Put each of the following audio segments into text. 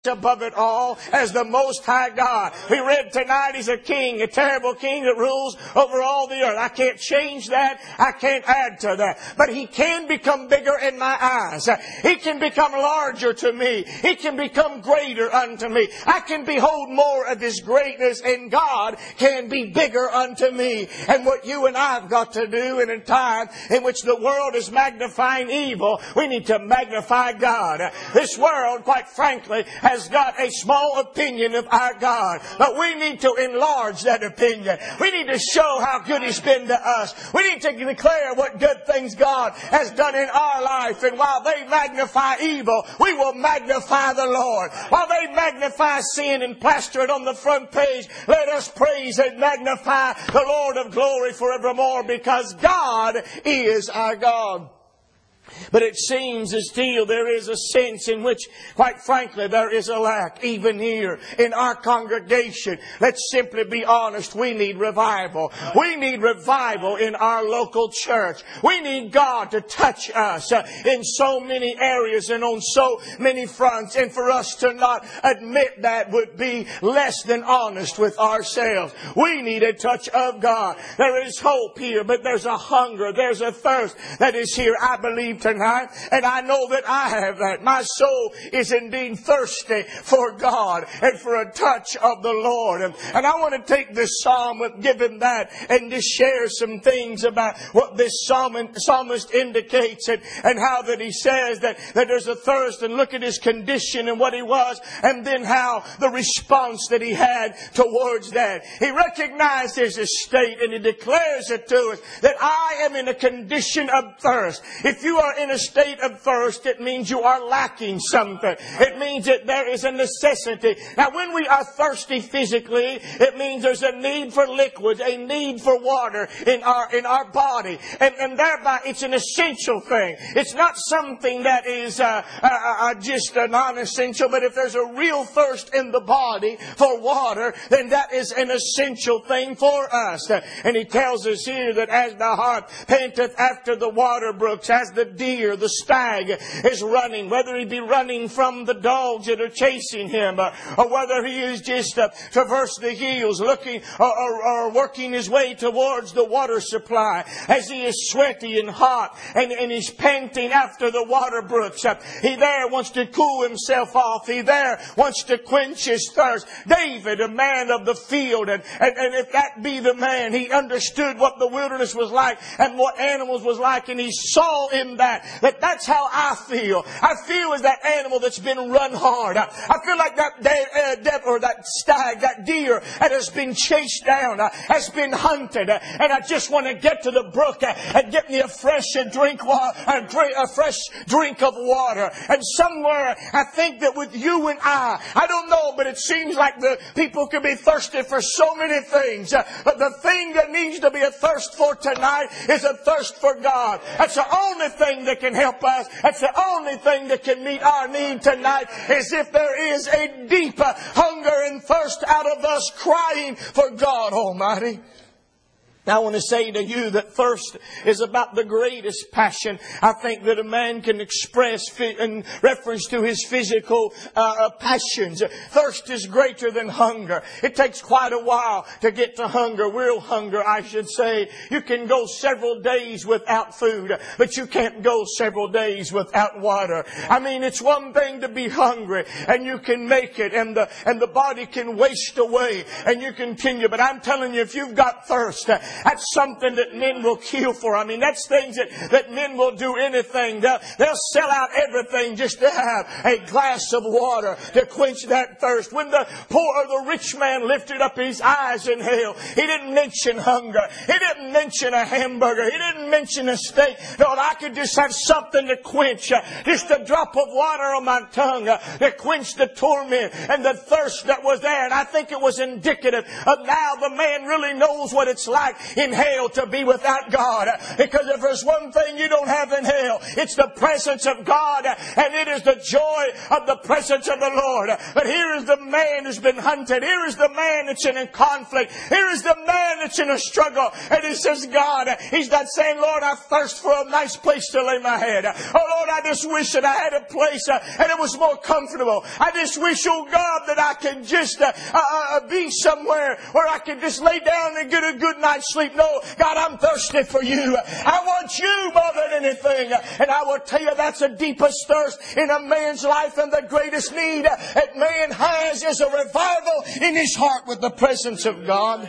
above it all as the Most High God. We read tonight He's a king, a terrible king that rules over all the earth. I can't change that. I can't add to that. But He can become bigger in my eyes. He can become larger to me. He can become greater unto me. I can behold more of His greatness, and God can be bigger unto me. And what you and I have got to do in a time in which the world is magnifying evil, we need to magnify God. This world, quite frankly, has got a small opinion of our God. But we need to enlarge that opinion. We need to show how good He's been to us. We need to declare what good things God has done in our life. And while they magnify evil, we will magnify the Lord. While they magnify sin and plaster it on the front page, let us praise and magnify the Lord of glory forevermore, because God is our God. But it seems as still there is a sense in which, quite frankly, there is a lack, even here in our congregation. Let's simply be honest. We need revival. We need revival in our local church. We need God to touch us in so many areas and on so many fronts. And for us to not admit that would be less than honest with ourselves. We need a touch of God. There is hope here, but there's a hunger, there's a thirst that is here, I believe, tonight, and I know that I have that. My soul is indeed thirsty for God and for a touch of the Lord. And I want to take this psalm, given that, and just share some things about what this psalmist indicates, and how that he says that there's a thirst, and look at his condition and what he was, and then how the response that he had towards that. He recognizes his state, and he declares it to us that I am in a condition of thirst. If you are in a state of thirst, it means you are lacking something. It means that there is a necessity. Now, when we are thirsty physically, it means there's a need for liquids, a need for water in our body. And thereby, it's an essential thing. It's not something that is just a non-essential, but if there's a real thirst in the body for water, then that is an essential thing for us. And he tells us here that as the hart panteth after the water brooks, as the deer, the stag is running, whether he be running from the dogs that are chasing him, or whether he is just traverse the hills, looking or working his way towards the water supply, as he is sweaty and hot, and he's panting after the water brooks. He there wants to cool himself off. He there wants to quench his thirst. David, a man of the field, and if that be the man, he understood what the wilderness was like and what animals was like, and he saw in that's how I feel. I feel as that animal that's been run hard. I feel like that stag, that deer that has been chased down, has been hunted, and I just want to get to the brook and get me a fresh drink of water. And somewhere I think that with you and I don't know, but it seems like the people could be thirsty for so many things. But the thing that needs to be a thirst for tonight is a thirst for God. That's the only thing that can help us. That's the only thing that can meet our need tonight, is if there is a deep hunger and thirst out of us crying for God Almighty. Now, I want to say to you that thirst is about the greatest passion I think that a man can express in reference to his physical passions. Thirst is greater than hunger. It takes quite a while to get to hunger, real hunger, I should say. You can go several days without food, but you can't go several days without water. I mean, it's one thing to be hungry, and you can make it, and the body can waste away, and you continue. But I'm telling you, if you've got thirst, that's something that men will kill for. I mean, that's things that men will do anything. They'll sell out everything just to have a glass of water to quench that thirst. When the poor or the rich man lifted up his eyes in hell, he didn't mention hunger. He didn't mention a hamburger. He didn't mention a steak. Lord, I could just have something to quench, just a drop of water on my tongue to quench the torment and the thirst that was there. And I think it was indicative of now the man really knows what it's like in hell to be without God. Because if there's one thing you don't have in hell, it's the presence of God, and it is the joy of the presence of the Lord. But here is the man who's been hunted. Here is the man that's in a conflict. Here is the man that's in a struggle. And he says, God, he's not saying, Lord, I thirst for a nice place to lay my head. Oh, Lord, I just wish that I had a place and it was more comfortable. I just wish, oh God, that I could just be somewhere where I could just lay down and get a good night's sleep. No, God, I'm thirsty for you. I want you more than anything. And I will tell you, that's the deepest thirst in a man's life, and the greatest need that man has is a revival in his heart with the presence of God.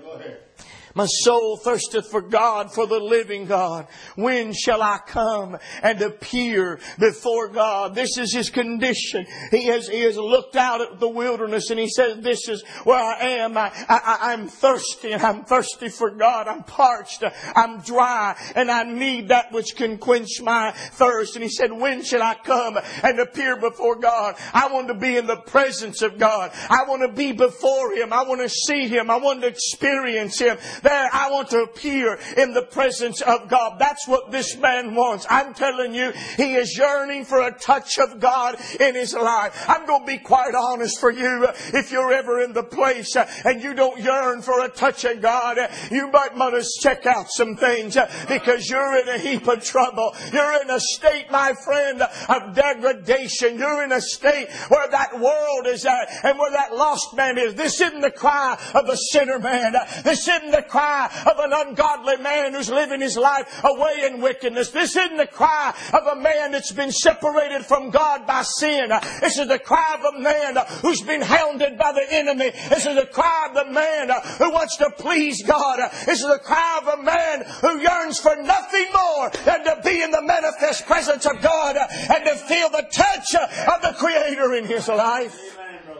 My soul thirsteth for God, for the living God. When shall I come and appear before God? This is his condition. He has looked out at the wilderness and he says, this is where I am. I'm thirsty, and I'm thirsty for God. I'm parched, I'm dry, and I need that which can quench my thirst. And he said, when shall I come and appear before God? I want to be in the presence of God. I want to be before Him. I want to see Him. I want to experience Him. There, I want to appear in the presence of God. That's what this man wants. I'm telling you, he is yearning for a touch of God in his life. I'm going to be quite honest for you. If you're ever in the place and you don't yearn for a touch of God, you might want to check out some things, because you're in a heap of trouble. You're in a state, my friend, of degradation. You're in a state where that world is at and where that lost man is. This isn't the cry of a sinner man. This isn't the cry of an ungodly man who's living his life away in wickedness. This isn't the cry of a man that's been separated from God by sin. This is the cry of a man who's been hounded by the enemy. This is the cry of the man who wants to please God. This is the cry of a man who yearns for nothing more than to be in the manifest presence of God and to feel the touch of the Creator in his life.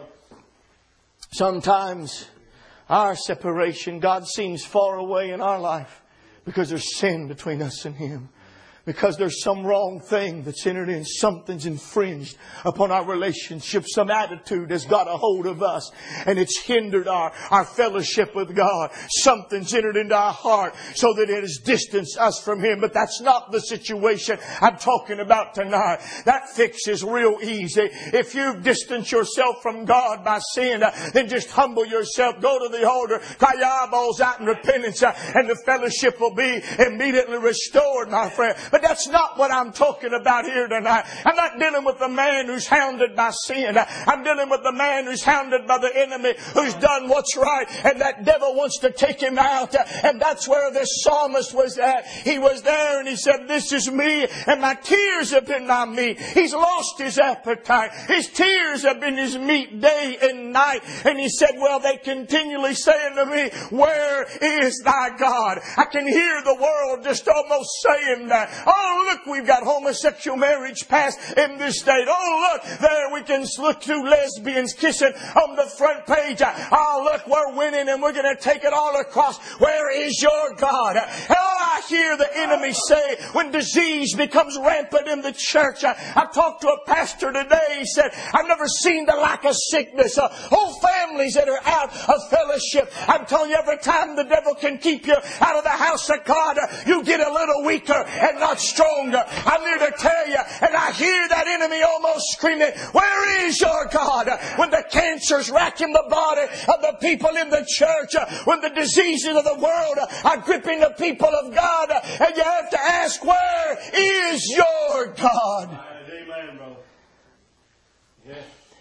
Sometimes our separation, God seems far away in our life because there's sin between us and Him. Because there's some wrong thing that's entered in. Something's infringed upon our relationship. Some attitude has got a hold of us and it's hindered our fellowship with God. Something's entered into our heart so that it has distanced us from Him. But that's not the situation I'm talking about tonight. That fix is real easy. If you've distanced yourself from God by sin, then just humble yourself. Go to the altar. Cry your eyeballs out in repentance, and the fellowship will be immediately restored, my friend. But that's not what I'm talking about here tonight. I'm not dealing with the man who's hounded by sin. I'm dealing with the man who's hounded by the enemy, who's done what's right, and that devil wants to take him out. And that's where this psalmist was at. He was there and he said, this is me, and my tears have been my meat. He's lost his appetite. His tears have been his meat day and night. And he said, well, they continually saying to me, where is thy God? I can hear the world just almost saying that. Oh, look, we've got homosexual marriage passed in this state. Oh, look, there we can look through lesbians kissing on the front page. Oh, look, we're winning and we're going to take it all across. Where is your God? Oh, I hear the enemy say when disease becomes rampant in the church. I talked to a pastor today. He said, I've never seen the lack of sickness. Whole families that are out of fellowship. I'm telling you, every time the devil can keep you out of the house of God, you get a little weaker and not stronger. I'm here to tell you, and I hear that enemy almost screaming, where is your God? When the cancers racking the body of the people in the church, when the diseases of the world are gripping the people of God, and you have to ask, where is your God? Amen, brother. Yeah.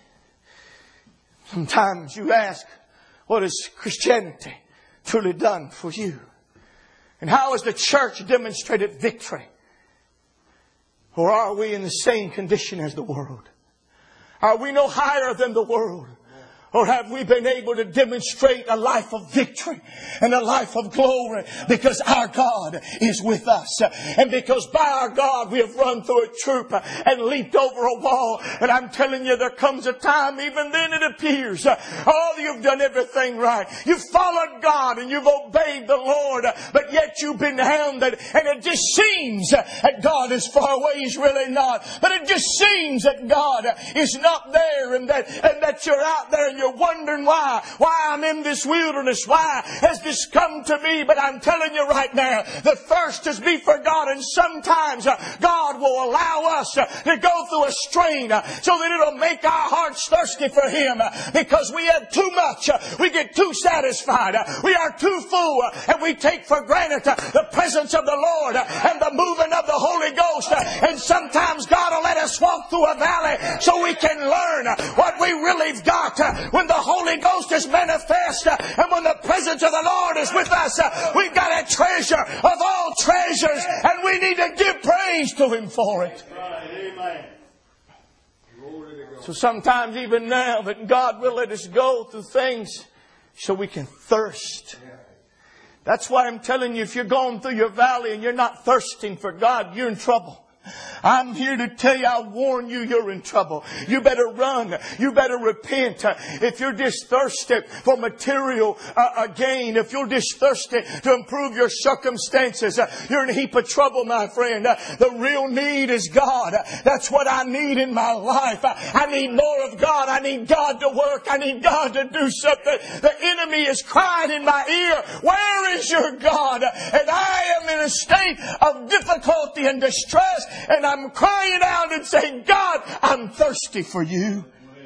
Sometimes you ask, what has Christianity truly done for you? And how has the church demonstrated victory? Or are we in the same condition as the world? Are we no higher than the world? Or have we been able to demonstrate a life of victory and a life of glory because our God is with us? And because by our God we have run through a troop and leaped over a wall. And I'm telling you, there comes a time, even then it appears, oh, you've done everything right. You've followed God and you've obeyed the Lord, but yet you've been hounded. And it just seems that God is far away. He's really not. But it just seems that God is not there, and that you're out there and and you're wondering why I'm in this wilderness. Why has this come to me? But I'm telling you right now, the thirst is be for God. And sometimes God will allow us to go through a strain so that it'll make our hearts thirsty for Him. Because we have too much. We get too satisfied. We are too full. And we take for granted the presence of the Lord and the moving of the Holy Ghost. And sometimes God will let us walk through a valley so we can learn what we really got. When the Holy Ghost is manifest and when the presence of the Lord is with us, we've got a treasure of all treasures and we need to give praise to Him for it. Amen. So sometimes even now that God will let us go through things so we can thirst. That's why I'm telling you, if you're going through your valley and you're not thirsting for God, you're in trouble. I'm here to tell you, I warn you, you're in trouble. You better run. You better repent. If you're just thirsty for material gain, if you're just thirsty to improve your circumstances, you're in a heap of trouble, my friend. The real need is God. That's what I need in my life. I need more of God. I need God to work. I need God to do something. The enemy is crying in my ear, where is your God? And I am in a state of difficulty and distress. And I'm crying out and saying, God, I'm thirsty for you.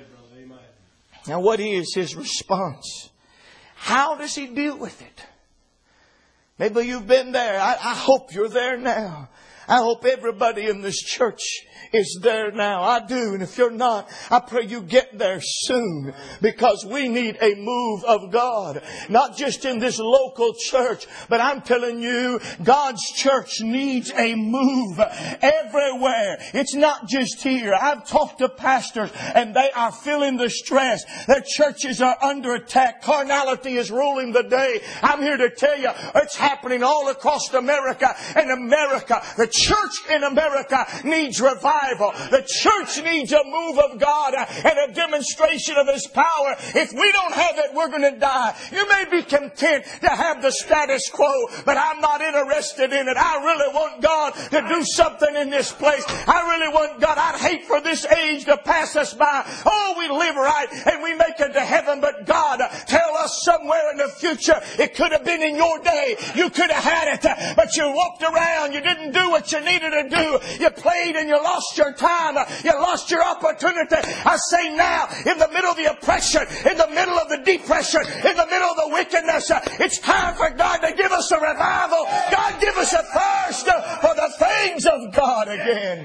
Now, what is His response? How does He deal with it? Maybe you've been there. I hope you're there now. I hope everybody in this church is there now. I do. And if you're not, I pray you get there soon. Because we need a move of God. Not just in this local church. But I'm telling you, God's church needs a move everywhere. It's not just here. I've talked to pastors and they are feeling the stress. Their churches are under attack. Carnality is ruling the day. I'm here to tell you, it's happening all across America. And America, the church in America needs revival. The church needs a move of God and a demonstration of His power. If we don't have it, we're going to die. You may be content to have the status quo, but I'm not interested in it. I really want God to do something in this place. I really want God. I'd hate for this age to pass us by. Oh, we live right and we make it to heaven, but God, tell us somewhere in the future, it could have been in your day. You could have had it, but you walked around. You didn't do what you needed to do. You played and you lost your time. You lost your opportunity. I say now, in the middle of the oppression, in the middle of the depression, in the middle of the wickedness, it's time for God to give us a revival. God, give us a thirst for the things of God again.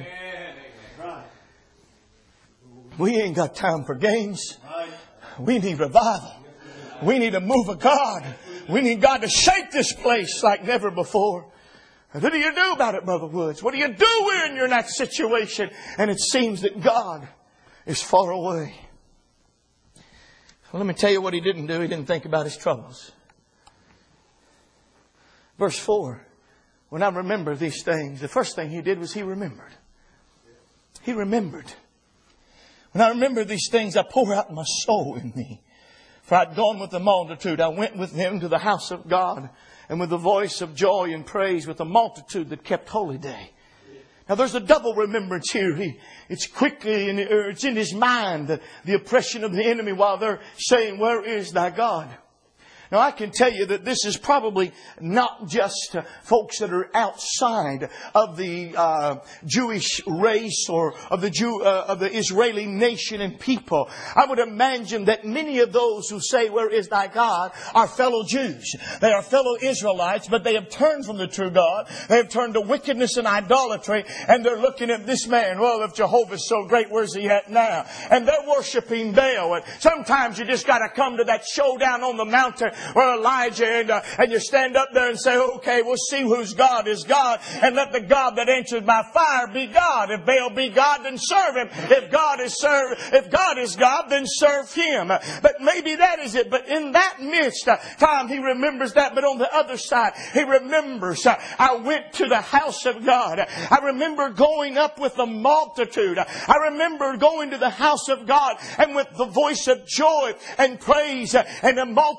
We ain't got time for games. We need revival. We need a move of God. We need God to shake this place like never before. What do you do about it, Brother Woods? What do you do when you're in that situation and it seems that God is far away? Well, let me tell you what He didn't do. He didn't think about His troubles. Verse 4. When I remember these things, the first thing He did was He remembered. He remembered. When I remember these things, I pour out my soul in me. For I'd gone with the multitude. I went with them to the house of God. And with the voice of joy and praise with a multitude that kept holy day. Now there's a double remembrance here. It's quickly and it's in his mind, the oppression of the enemy while they're saying, where is thy God? Now I can tell you that this is probably not just folks that are outside of the Jewish race or of the Israeli nation and people. I would imagine that many of those who say, where is thy God, are fellow Jews. They are fellow Israelites, but they have turned from the true God. They have turned to wickedness and idolatry, and they're looking at this man. Well, if Jehovah's so great, where's He at now? And they're worshiping Baal. And sometimes you just got to come to that showdown on the mountain where Elijah and you stand up there and say, okay, we'll see whose God is God, and let the God that answers by fire be God. If Baal be God, then serve him. If God is God, then serve Him. But maybe that is it. But in that midst time, he remembers that. But on the other side, he remembers, I went to the house of God. I remember going up with the multitude. I remember going to the house of God and with the voice of joy and praise and a multitude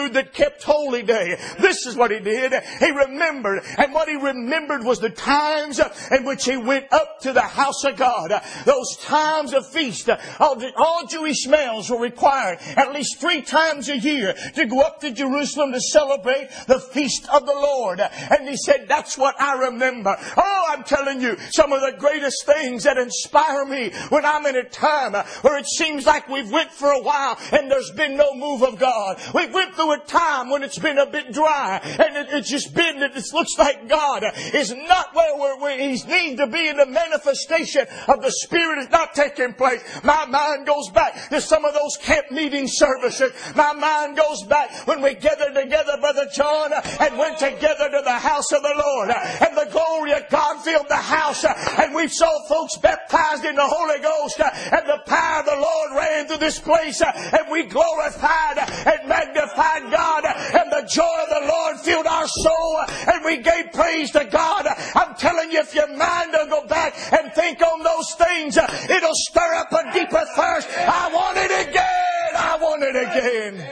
dude that kept holy day. This is what he did. He remembered. And what he remembered was the times in which he went up to the house of God. Those times of feast. All Jewish males were required at least 3 times a year to go up to Jerusalem to celebrate the feast of the Lord. And he said, that's what I remember. Oh, I'm telling you, some of the greatest things that inspire me when I'm in a time where it seems like we've went for a while and there's been no move of God. We've went through a time when it's been a bit dry and it's just been that it looks like God is not where He needs to be, in the manifestation of the Spirit is not taking place. My mind goes back to some of those camp meeting services. My mind goes back when we gathered together, Brother John, and went together to the house of the Lord. And the glory of God filled the house. And we saw folks baptized in the Holy Ghost. And the power of the Lord ran through this place. And we glorified and magnified God. And the joy of the Lord filled our soul. And we gave praise to God. I'm telling you, if your mind will go back and think on those things, it'll stir up a deeper thirst. I want it again. I want it again.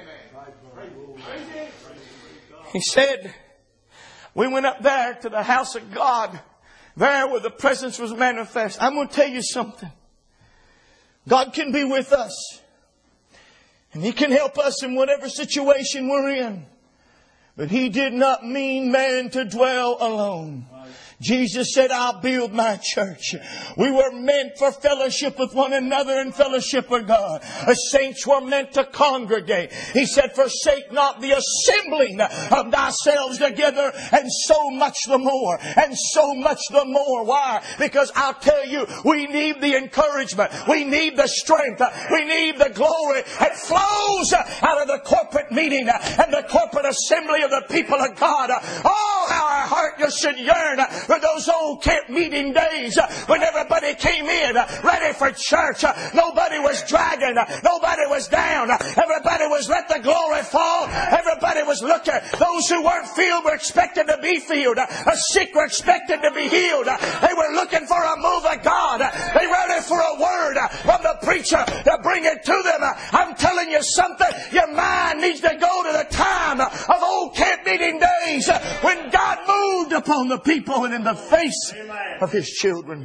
He said, we went up there to the house of God, there where the presence was manifest. I'm going to tell you something. God can be with us. And He can help us in whatever situation we're in. But He did not mean man to dwell alone. Jesus said, I'll build my church. We were meant for fellowship with one another and fellowship with God. The saints were meant to congregate. He said, forsake not the assembling of thyselves together, and so much the more. And so much the more. Why? Because I'll tell you, we need the encouragement. We need the strength. We need the glory. It flows out of the corporate meeting and the corporate assembly of the people of God. Oh, how our heart just should yearn for those old camp meeting days when everybody came in ready for church. Nobody was dragging. Nobody was down. Everybody was let the glory fall. Everybody was looking. Those who weren't filled were expected to be filled. The sick were expected to be healed. They were looking for a move of God. They were ready for a word from the preacher to bring it to them. I'm telling you something. Your mind needs to go to the time of old camp meeting days when God moved upon the people and in the face of His children.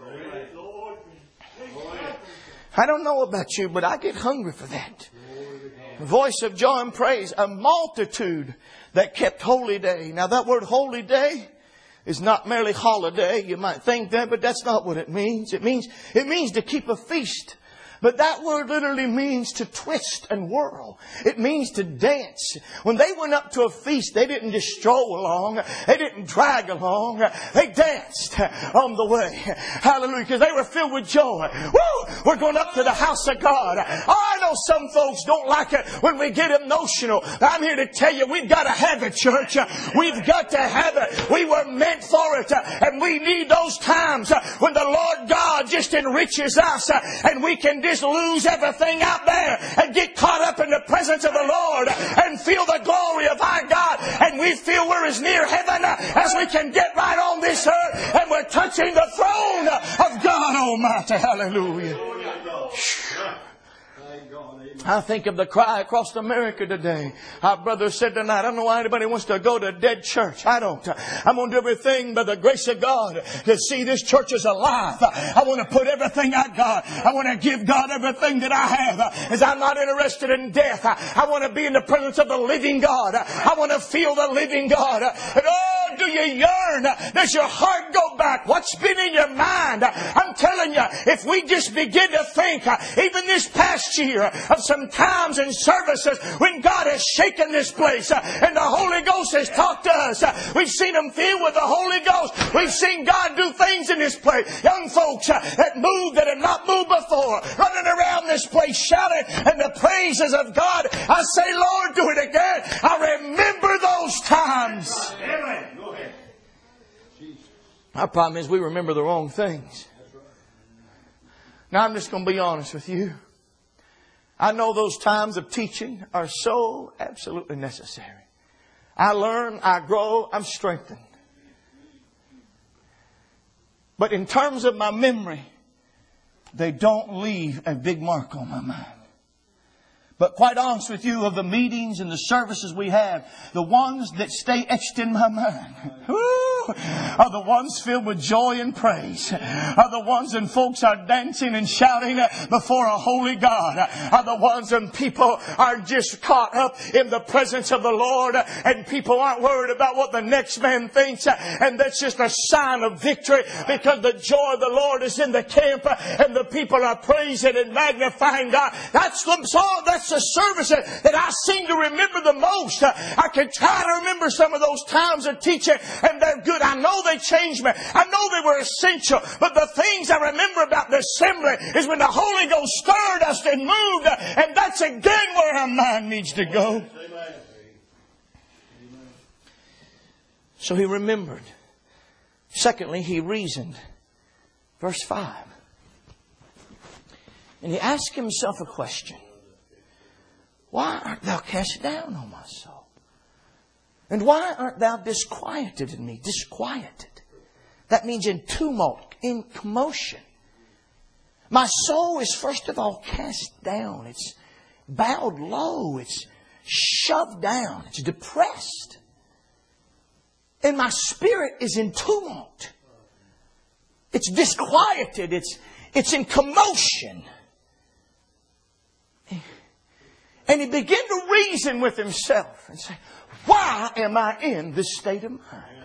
I don't know about you, but I get hungry for that. The voice of joy and praise. A multitude that kept holy day. Now that word holy day is not merely holiday. You might think that, but that's not what it means. It means to keep a feast. But that word literally means to twist and whirl. It means to dance. When they went up to a feast, they didn't just stroll along. They didn't drag along. They danced on the way. Hallelujah. Because they were filled with joy. Woo! We're going up to the house of God. Oh, I know some folks don't like it when we get emotional. I'm here to tell you, we've got to have it, church. We've got to have it. We were meant for it. And we need those times when the Lord God just enriches us and we can just lose everything out there and get caught up in the presence of the Lord and feel the glory of our God. And we feel we're as near heaven as we can get right on this earth. And we're touching the throne of God Almighty. Hallelujah. I think of the cry across America today. Our brother said tonight, I don't know why anybody wants to go to a dead church. I don't. I'm going to do everything by the grace of God to see this church is alive. I want to put everything I got. I want to give God everything that I have. As I'm not interested in death. I want to be in the presence of the living God. I want to feel the living God. And oh, do you yearn? Does your heart go back? What's been in your mind? I'm telling you, if we just begin to think, even this past year, of some times and services when God has shaken this place and the Holy Ghost has talked to us. We've seen Him filled with the Holy Ghost. We've seen God do things in this place. Young folks that moved that have not moved before, running around this place shouting and the praises of God. I say, Lord, do it again. I remember those times. Go ahead. Our problem is we remember the wrong things. Now I'm just going to be honest with you. I know those times of teaching are so absolutely necessary. I learn, I grow, I'm strengthened. But in terms of my memory, they don't leave a big mark on my mind. But quite honest with you, of the meetings and the services we have, the ones that stay etched in my mind are the ones filled with joy and praise. Are the ones when folks are dancing and shouting before a holy God. Are the ones when people are just caught up in the presence of the Lord and people aren't worried about what the next man thinks. And that's just a sign of victory because the joy of the Lord is in the camp and the people are praising and magnifying God. That's the song. That's the service that I seem to remember the most. I can try to remember some of those times of teaching, and they're good. I know they changed me. I know they were essential. But the things I remember about the assembly is when the Holy Ghost stirred us and moved, and that's again where our mind needs to go. So he remembered. Secondly, he reasoned. Verse 5. And he asked himself a question. Why art thou cast down, O my soul? And why art thou disquieted in me? Disquieted. That means in tumult, in commotion. My soul is first of all cast down. It's bowed low. It's shoved down. It's depressed. And my spirit is in tumult. It's disquieted. It's in commotion. And he began to reason with himself and say, why am I in this state of mind?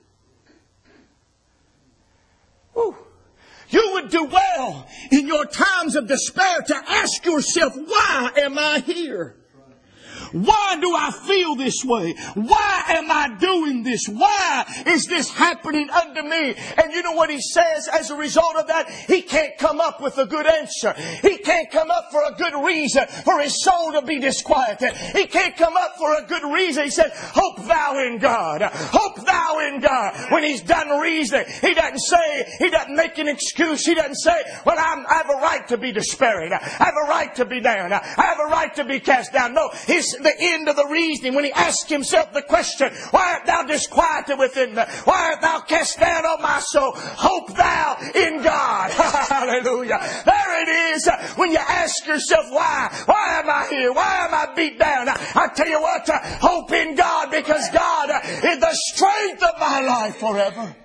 Ooh. You would do well in your times of despair to ask yourself, why am I here? Why do I feel this way? Why am I doing this? Why is this happening unto me? And you know what he says as a result of that? He can't come up with a good answer. He can't come up for a good reason for his soul to be disquieted. He can't come up for a good reason. He said, hope thou in God. Hope thou in God. When he's done reasoning, he doesn't make an excuse. He doesn't say, well, I have a right to be despairing. I have a right to be down. I have a right to be cast down. No, the end of the reasoning when he asked himself the question, why art thou disquieted within me? Why art thou cast down, O my soul? Hope thou in God. Hallelujah. There it is. When you ask yourself, why am I here? Why am I beat down? I tell you what, hope in God, because God is the strength of my life forever.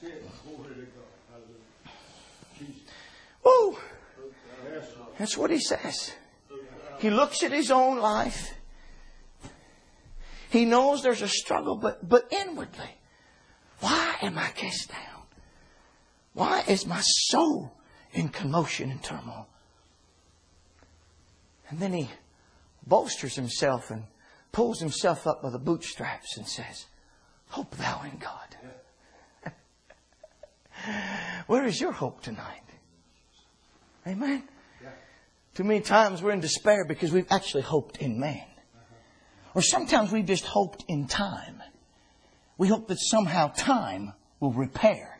Woo. That's what he says. He looks at his own life. He knows there's a struggle, but inwardly, why am I cast down? Why is my soul in commotion and turmoil? And then he bolsters himself and pulls himself up by the bootstraps and says, hope thou in God. Where is your hope tonight? Amen? Too many times we're in despair because we've actually hoped in man. Or sometimes we've just hoped in time. We hope that somehow time will repair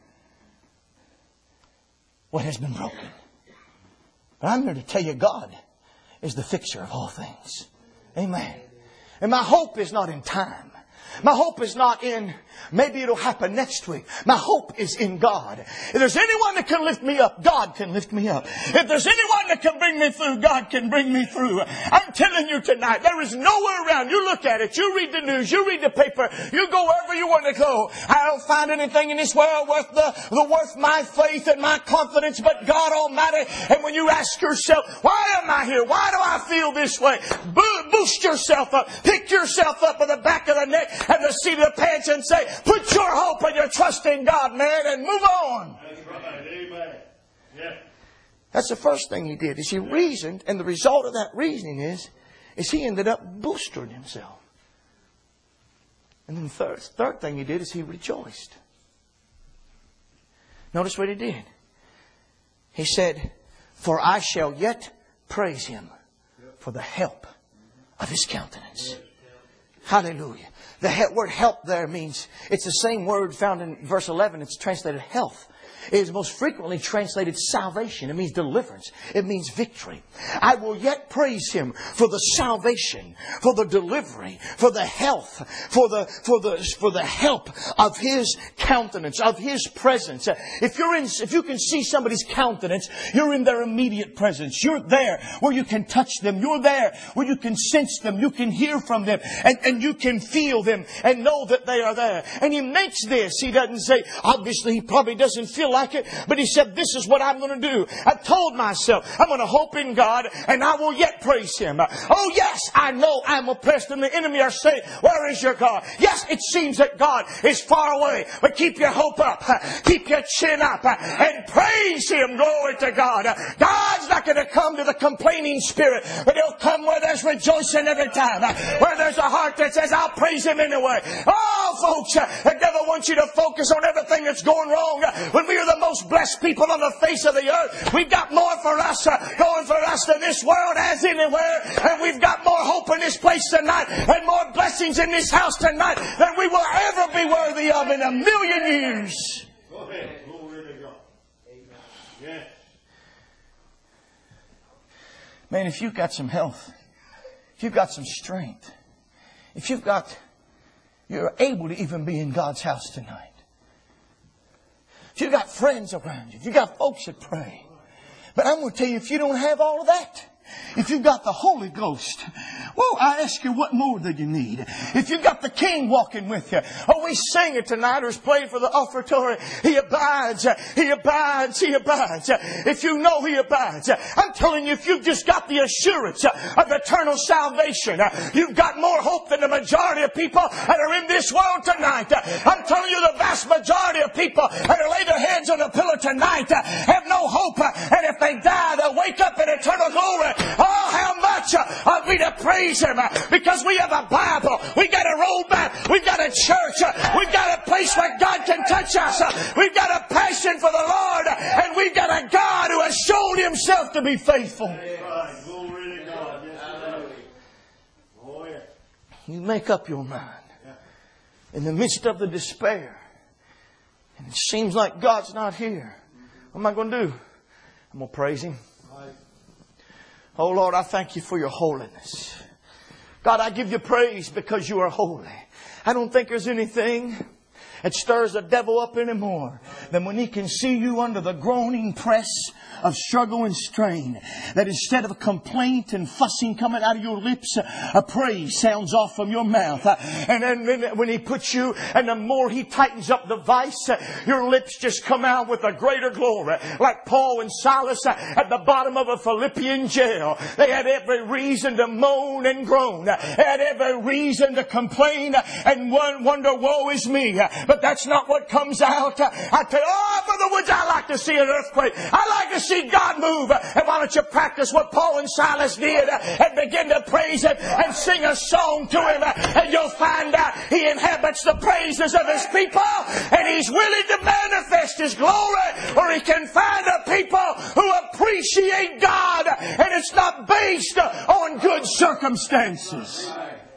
what has been broken. But I'm here to tell you God is the fixer of all things. Amen. And my hope is not in time. My hope is not in maybe it'll happen next week. My hope is in God. If there's anyone that can lift me up, God can lift me up. If there's anyone that can bring me through, God can bring me through. I'm telling you tonight, there is nowhere around. You look at it, you read the news, you read the paper, you go wherever you want to go. I don't find anything in this world worth my faith and my confidence but God Almighty. And when you ask yourself, why am I here? Why do I feel this way? Boost yourself up. Pick yourself up by the back of the neck and the seat of the pants and say, put your hope and your trust in God, man, and move on. That's right. Amen. Yeah. That's the first thing he did, is he reasoned, and the result of that reasoning is he ended up bolstering himself. And then the third thing he did is he rejoiced. Notice what he did. He said, for I shall yet praise him for the help of his countenance. Hallelujah. The word help there means, it's the same word found in verse 11. It's translated health. is most frequently translated salvation. It means deliverance. It means victory. I will yet praise Him for the salvation, for the delivery, for the health, for the help of His countenance, of His presence. If you can see somebody's countenance, you're in their immediate presence. You're there where you can touch them. You're there where you can sense them. You can hear from them, and you can feel them and know that they are there. And He makes this. He doesn't say, obviously He probably doesn't feel like it, but He said, this is what I'm going to do. I told myself, I'm going to hope in God, and I will yet praise Him. Oh yes, I know I'm oppressed, and the enemy are saying, where is your God? Yes, it seems that God is far away, but keep your hope up, keep your chin up, and praise Him. Glory to God. God's not going to come to the complaining spirit, but He'll come where there's rejoicing every time, where there's a heart that says, I'll praise Him anyway. Oh, folks, the devil wants you to focus on everything that's going wrong when we are the most blessed people on the face of the earth. We've got more for us, going for us than this world has anywhere, and we've got more hope in this place tonight, and more blessings in this house tonight than we will ever be worthy of in a million years. Go ahead. Glory to God. Amen. Yes. Man, if you've got some health, if you've got some strength, if you're able to even be in God's house tonight. If you've got friends around you, if you've got folks that pray. But I'm going to tell you, if you don't have all of that, if you've got the Holy Ghost, well, I ask you, what more do you need? If you've got the King walking with you. Oh, we sing it tonight, or it's played for the offertory. He abides, He abides, He abides. If you know He abides, I'm telling you, if you've just got the assurance of eternal salvation, you've got more hope than the majority of people that are in this world tonight. I'm telling you, the vast majority of people that are lay their heads on a pillow tonight have no hope. And if they die, they'll wake up in eternal glory. Oh, how much are we to praise Him? Because we have a Bible. We got a roadmap. We've got a church. We've got a place where God can touch us. We've got a passion for the Lord. And we've got a God who has shown Himself to be faithful. You make up your mind in the midst of the despair, and it seems like God's not here. What am I going to do? I'm going to praise Him. Oh Lord, I thank You for Your holiness. God, I give You praise because You are holy. I don't think there's anything that stirs the devil up anymore than when he can see you under the groaning press of struggle and strain. That instead of a complaint and fussing coming out of your lips, a praise sounds off from your mouth. And then when He puts you, and the more He tightens up the vice, your lips just come out with a greater glory. Like Paul and Silas at the bottom of a Philippian jail. They had every reason to moan and groan. They had every reason to complain and wonder, woe is me. But that's not what comes out. I tell you, oh, Brother Woods, I like to see an earthquake. I like to see God move. And why don't you practice what Paul and Silas did and begin to praise Him and sing a song to Him, and you'll find out He inhabits the praises of His people, and He's willing to manifest His glory, or He can find a people who appreciate God, and it's not based on good circumstances.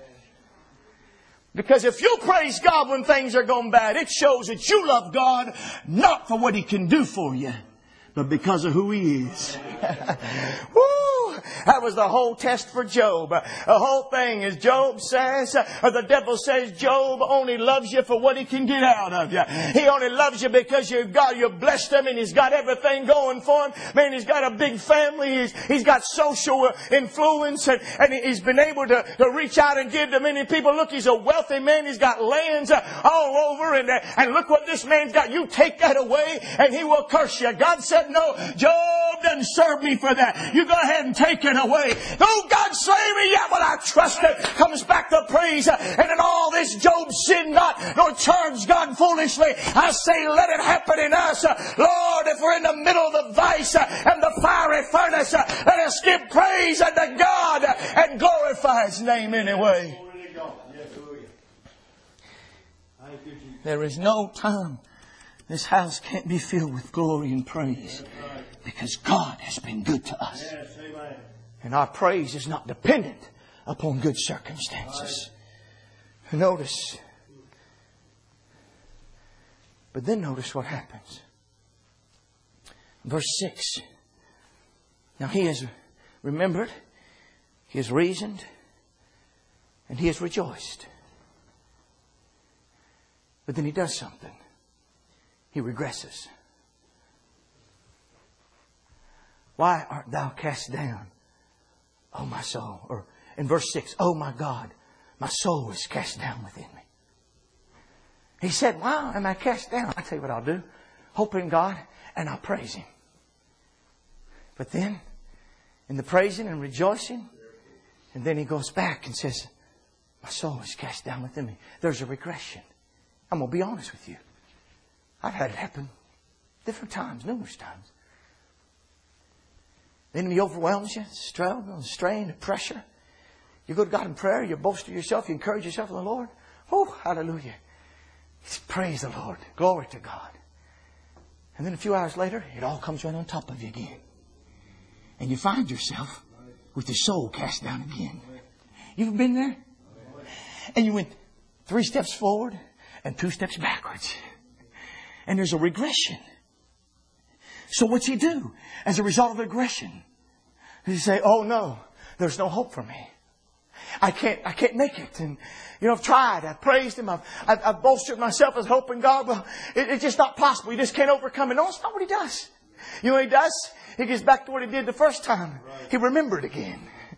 Because if you praise God when things are going bad, it shows that you love God not for what He can do for you, but because of who He is. Woo! That was the whole test for Job. The whole thing is Job says, or the devil says, Job only loves you for what he can get out of you. He only loves you because you've blessed him and he's got everything going for him. Man, he's got a big family. He's got social influence and he's been able to reach out and give to many people. Look, he's a wealthy man. He's got lands all over and look what this man's got. You take that away and he will curse you. God said, no, Job doesn't serve me for that. You go ahead and take it away. Oh, God slay me yet, but I trust it. Comes back to praise. And in all this, Job sinned not, nor charged God foolishly. I say, let it happen in us. Lord, if we're in the middle of the vice and the fiery furnace, let us give praise unto God and glorify His name anyway. There is no time this house can't be filled with glory and praise, because God has been good to us. And our praise is not dependent upon good circumstances. Notice. But then notice what happens. Verse 6. Now he has remembered, he has reasoned, and he has rejoiced. But then he does something. He regresses. Why art thou cast down, O my soul? Or in verse 6, oh my God, my soul is cast down within me. He said, why am I cast down? I'll tell you what I'll do. Hope in God and I'll praise Him. But then, in the praising and rejoicing, and then he goes back and says, my soul is cast down within me. There's a regression. I'm going to be honest with you. I've had it happen different times, numerous times. The enemy overwhelms you, struggle, strain, pressure. You go to God in prayer, you boast of yourself, you encourage yourself in the Lord. Oh, hallelujah. Praise the Lord. Glory to God. And then a few hours later, it all comes right on top of you again. And you find yourself with your soul cast down again. You've been there? And you went 3 steps forward and 2 steps backwards. And there's a regression. So what's he do as a result of regression? He say, oh no, there's no hope for me. I can't make it. And, I've tried. I've praised Him. I've bolstered myself as hope in God. Well, it's just not possible. You just can't overcome it. No, it's not what he does. You know what he does? He gets back to what he did the first time. He remembered again.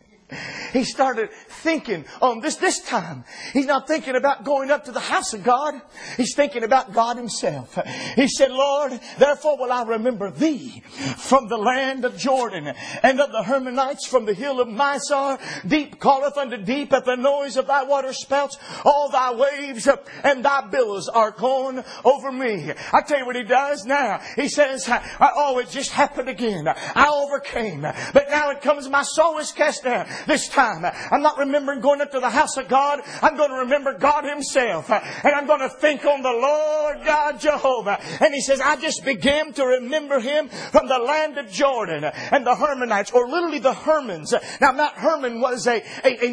He started thinking on this time. He's not thinking about going up to the house of God. He's thinking about God Himself. He said, Lord, therefore will I remember Thee from the land of Jordan and of the Hermonites from the hill of Mizar. Deep calleth unto deep at the noise of Thy water spouts. All Thy waves and Thy billows are gone over me. I tell you what he does now. He says, oh, it just happened again. I overcame. But now it comes, my soul is cast down. This time, I'm not remembering going up to the house of God. I'm going to remember God Himself. And I'm going to think on the Lord God Jehovah. And he says, I just began to remember Him from the land of Jordan and the Hermonites, or literally the Hermons. Now, Mount Hermon was a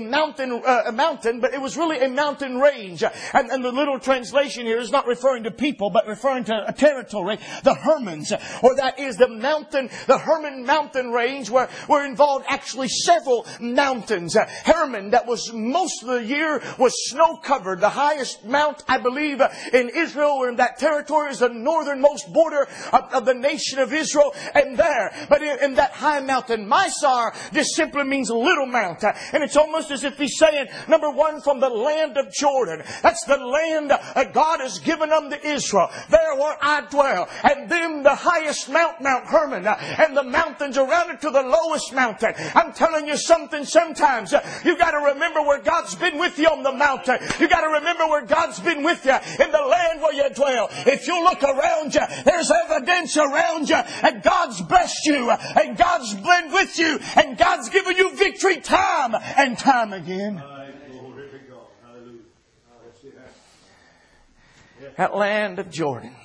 mountain, but it was really a mountain range. And the little translation here is not referring to people, but referring to a territory. The Hermons, or that is the Hermon mountain range, where were involved actually several mountains. Hermon, that was most of the year, was snow covered. The highest mount, I believe, in Israel or in that territory is the northernmost border of the nation of Israel. And there, but in that high mountain, Mizar just simply means little mount. And it's almost as if he's saying, number one, from the land of Jordan. That's the land God has given unto Israel. There where I dwell. And then the highest Mount Hermon, and the mountains around it to the lowest mountain. I'm telling you something. Sometimes you've got to remember where God's been with you on the mountain. You've got to remember where God's been with you in the land where you dwell. If you look around you, there's evidence around you, and God's blessed you, and God's been with you, and God's given you victory time and time again. That land of Jordan.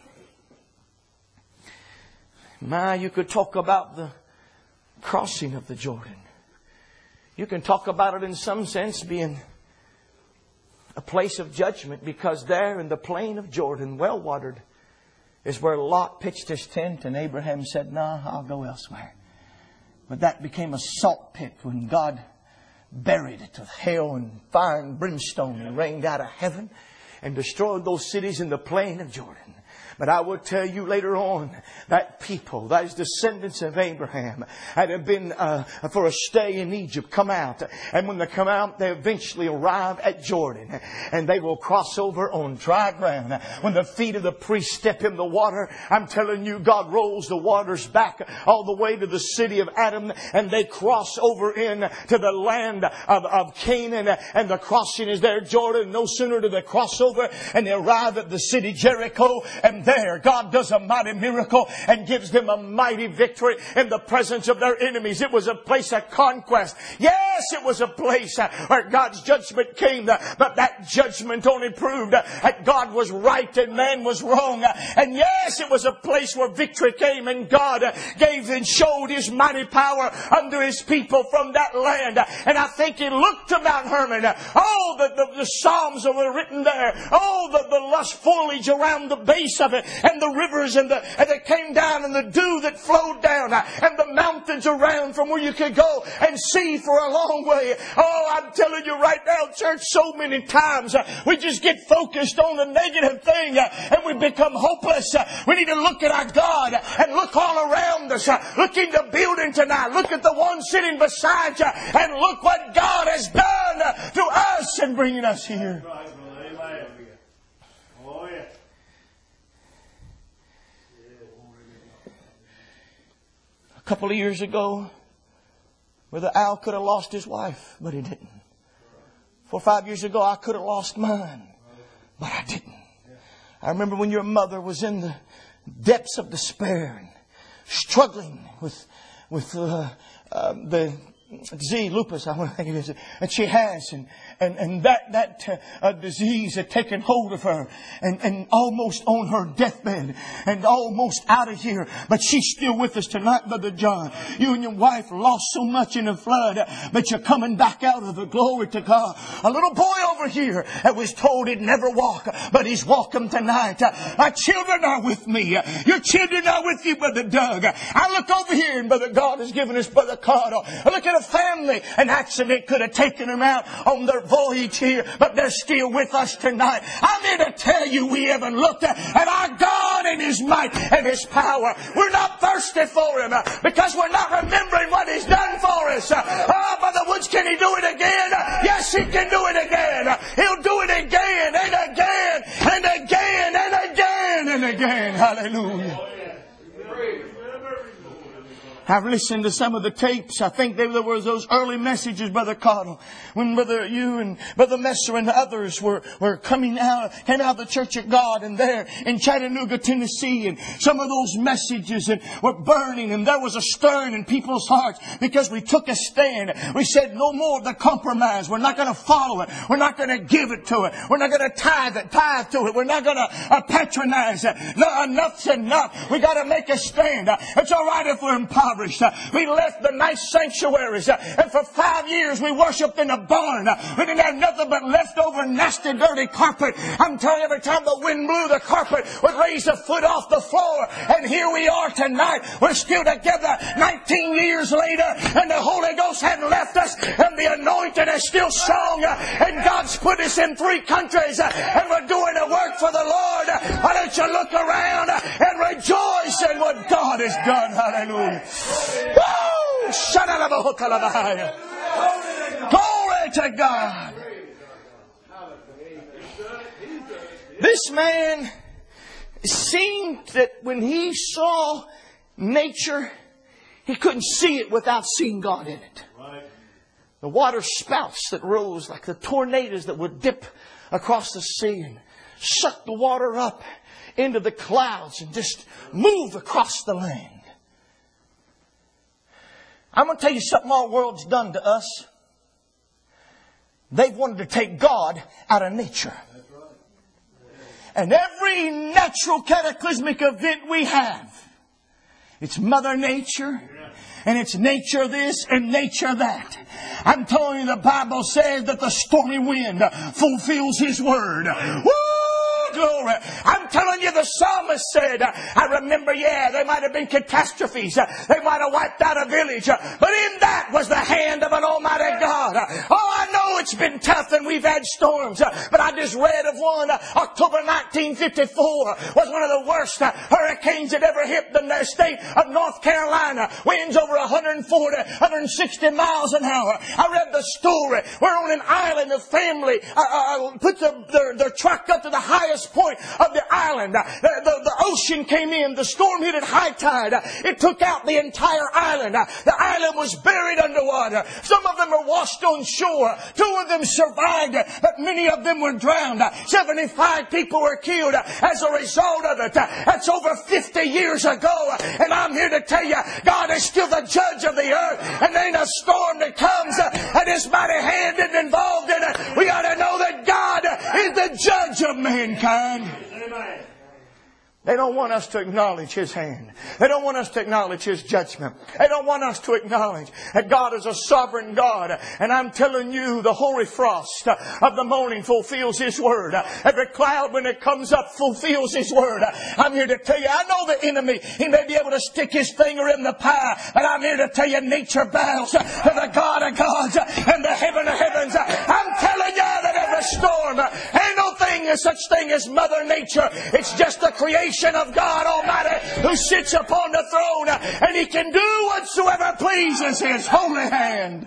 You could talk about the crossing of the Jordan. You can talk about it in some sense being a place of judgment, because there in the plain of Jordan, well watered, is where Lot pitched his tent, and Abraham said, "No, I'll go elsewhere." But that became a salt pit when God buried it with hail and fire and brimstone and rained out of heaven and destroyed those cities in the plain of Jordan. But I will tell you later on, that people, those descendants of Abraham, had been for a stay in Egypt, come out. And when they come out, they eventually arrive at Jordan. And they will cross over on dry ground. When the feet of the priest step in the water, I'm telling you, God rolls the waters back all the way to the city of Adam. And they cross over in to the land of Canaan. And the crossing is there, Jordan. No sooner do they cross over and they arrive at the city Jericho. And there, God does a mighty miracle and gives them a mighty victory in the presence of their enemies. It was a place of conquest. Yes, it was a place where God's judgment came, but that judgment only proved that God was right and man was wrong. And yes, it was a place where victory came, and God gave and showed His mighty power unto His people from that land. And I think He looked to Mount Hermon. Oh, the Psalms that were written there. Oh, the lush foliage around the base of alive, and the rivers and that came down, and the dew that flowed down, and the mountains around from where you could go and see for a long way. Oh, I'm telling you right now, church, so many times we just get focused on the negative thing and we become hopeless. We need to look at our God and look all around us. Look in the building tonight. Look at the one sitting beside you and look what God has done to us in bringing us here. A couple of years ago, Brother Al could have lost his wife, but he didn't. 4 or 5 years ago, I could have lost mine, but I didn't. I remember when your mother was in the depths of despair and struggling with the disease, lupus, I think it is, that she has, and that disease had taken hold of her, and almost on her deathbed, and almost out of here. But she's still with us tonight, Brother John. You and your wife lost so much in the flood, but you're coming back out of it. Glory to God. A little boy over here that was told he'd never walk, but he's walking tonight. My children are with me. Your children are with you, Brother Doug. I look over here, and Brother God has given us Brother Carter. I look at a family. An accident could have taken them out on their voyage here, but they're still with us tonight. I'm here to tell you we haven't looked at our God and His might and His power. We're not thirsty for Him because we're not remembering what He's done for us. Oh, Brother Woods, can He do it again? Yes, He can do it again. He'll do it again and again and again and again and again. Hallelujah. I've listened to some of the tapes. I think there were those early messages, Brother Cottle, when Brother you and Brother Messer and others were came out of the Church of God, and there in Chattanooga, Tennessee, and some of those messages and were burning, and there was a stirring in people's hearts because we took a stand. We said no more of the compromise. We're not going to follow it. We're not going to give it to it. We're not going to tithe to it. We're not going to patronize it. No, enough's enough. We got to make a stand. It's all right if we're impoverished. We left the nice sanctuaries, and for 5 years we worshipped in a barn. We didn't have nothing but leftover nasty dirty carpet. I'm telling you, every time the wind blew, the carpet would raise a foot off the floor. And here we are tonight. We're still together 19 years later, and the Holy Ghost hadn't left us, and the anointing is still strong, and God's put us in 3 countries, and we're doing the work for the Lord. Why don't you look around and rejoice in what God has done? Hallelujah. Woo! Glory to God. This man seemed that when he saw nature, he couldn't see it without seeing God in it. The water spouts that rose like the tornadoes that would dip across the sea and suck the water up into the clouds and just move across the land. I'm going to tell you something our world's done to us. They've wanted to take God out of nature. And every natural cataclysmic event we have, it's Mother Nature, and it's nature this and nature that. I'm telling you, the Bible says that the stormy wind fulfills His word. Woo! Glory. I'm telling you, the psalmist said, I remember, there might have been catastrophes. They might have wiped out a village. But in that was the hand of an almighty God. Oh, I know it's been tough and we've had storms. But I just read of one. October 1954 was one of the worst hurricanes that ever hit the state of North Carolina. Winds over 140, 160 miles an hour. I read the story. We're on an island. The family put their truck up to the highest point of the island. The ocean came in. The storm hit at high tide. It took out the entire island. The island was buried underwater. Some of them were washed on shore. 2 of them survived, but many of them were drowned. 75 people were killed as a result of it. That's over 50 years ago. And I'm here to tell you, God is still the judge of the earth. And there ain't a storm that comes and His mighty hand isn't involved in it. We ought to know that God is the judge of mankind. Amen. They don't want us to acknowledge His hand. They don't want us to acknowledge His judgment. They don't want us to acknowledge that God is a sovereign God. And I'm telling you, the hoary frost of the morning fulfills His word. Every cloud when it comes up fulfills His word. I'm here to tell you, I know the enemy, he may be able to stick his finger in the pie, but I'm here to tell you, nature bows to the God of gods and the heaven of heavens. I'm telling you that every storm, ain't no such thing as Mother Nature. It's just the creation of God Almighty who sits upon the throne, and He can do whatsoever pleases His holy hand.